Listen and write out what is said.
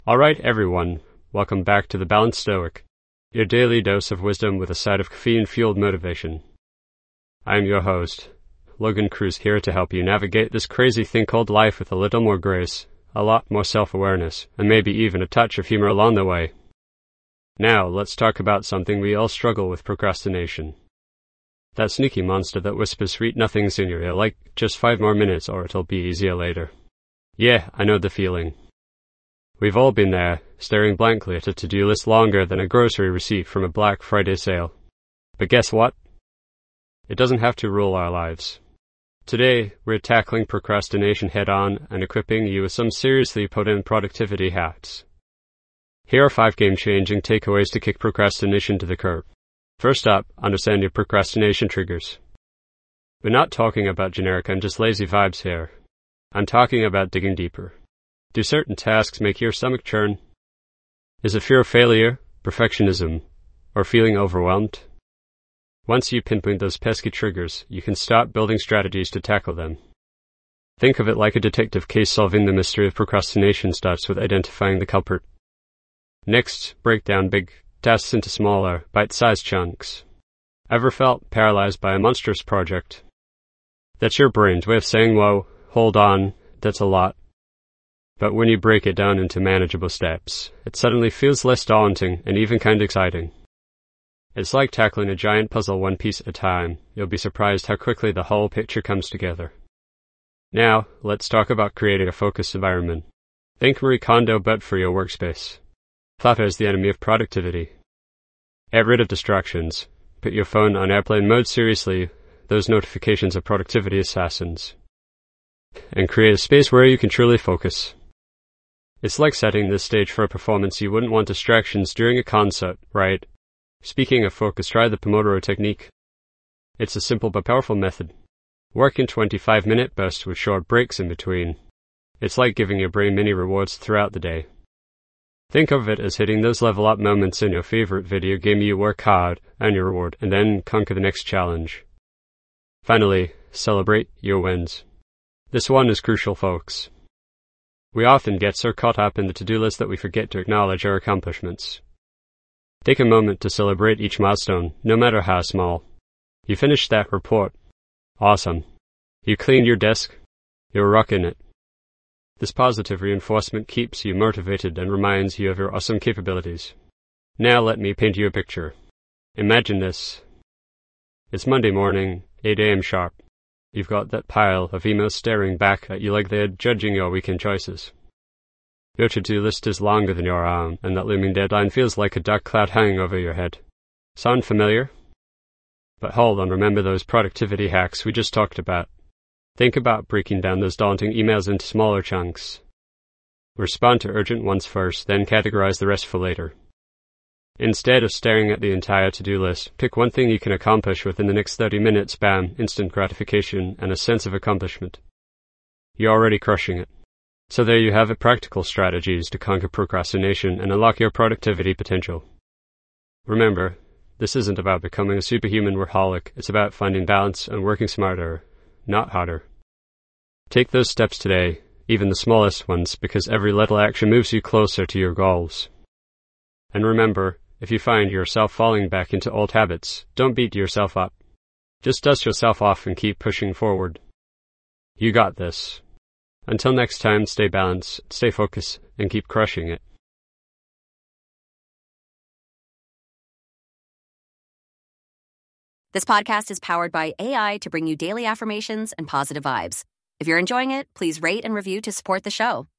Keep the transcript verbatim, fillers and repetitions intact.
Alright everyone, welcome back to The Balanced Stoic, your daily dose of wisdom with a side of caffeine-fueled motivation. I am your host, Logan Cruz, here to help you navigate this crazy thing called life with a little more grace, a lot more self-awareness, and maybe even a touch of humor along the way. Now, let's talk about something we all struggle with: procrastination. That sneaky monster that whispers sweet nothings in your ear like, just five more minutes or it'll be easier later. Yeah, I know the feeling. We've all been there, staring blankly at a to-do list longer than a grocery receipt from a Black Friday sale. But guess what? It doesn't have to rule our lives. Today, we're tackling procrastination head-on and equipping you with some seriously potent productivity hacks. Here are five game-changing takeaways to kick procrastination to the curb. First up, understand your procrastination triggers. We're not talking about generic and just lazy vibes here. I'm talking about digging deeper. Do certain tasks make your stomach churn? Is it fear of failure, perfectionism, or feeling overwhelmed? Once you pinpoint those pesky triggers, you can start building strategies to tackle them. Think of it like a detective case solving the mystery of procrastination starts with identifying the culprit. Next, break down big tasks into smaller, bite-sized chunks. Ever felt paralyzed by a monstrous project? That's your brain's way of saying, whoa, hold on, that's a lot. But when you break it down into manageable steps, it suddenly feels less daunting and even kind of exciting. It's like tackling a giant puzzle one piece at a time. You'll be surprised how quickly the whole picture comes together. Now, let's talk about creating a focused environment. Think Marie Kondo, but for your workspace. Clutter is the enemy of productivity. Get rid of distractions. Put your phone on airplane mode. Seriously, those notifications are productivity assassins. And create a space where you can truly focus. It's like setting the stage for a performance. You wouldn't want distractions during a concert, right? Speaking of focus, try the Pomodoro technique. It's a simple but powerful method. Work in twenty-five minute bursts with short breaks in between. It's like giving your brain mini rewards throughout the day. Think of it as hitting those level up moments in your favorite video game. You work hard, earn your reward, and then conquer the next challenge. Finally, celebrate your wins. This one is crucial, folks. We often get so caught up in the to-do list that we forget to acknowledge our accomplishments. Take a moment to celebrate each milestone, no matter how small. You finished that report. Awesome. You cleaned your desk. You're rocking it. This positive reinforcement keeps you motivated and reminds you of your awesome capabilities. Now let me paint you a picture. Imagine this. It's Monday morning, eight a m sharp. You've got that pile of emails staring back at you like they're judging your weekend choices. Your to-do list is longer than your arm, and that looming deadline feels like a dark cloud hanging over your head. Sound familiar? But hold on, remember those productivity hacks we just talked about. Think about breaking down those daunting emails into smaller chunks. Respond to urgent ones first, then categorize the rest for later. Instead of staring at the entire to-do list, pick one thing you can accomplish within the next thirty minutes. Bam, instant gratification and a sense of accomplishment. You're already crushing it. So there you have it, practical strategies to conquer procrastination and unlock your productivity potential. Remember, this isn't about becoming a superhuman workaholic. It's about finding balance and working smarter, not harder. Take those steps today, even the smallest ones, because every little action moves you closer to your goals. And remember, if you find yourself falling back into old habits, don't beat yourself up. Just dust yourself off and keep pushing forward. You got this. Until next time, stay balanced, stay focused, and keep crushing it. This podcast is powered by A I to bring you daily affirmations and positive vibes. If you're enjoying it, please rate and review to support the show.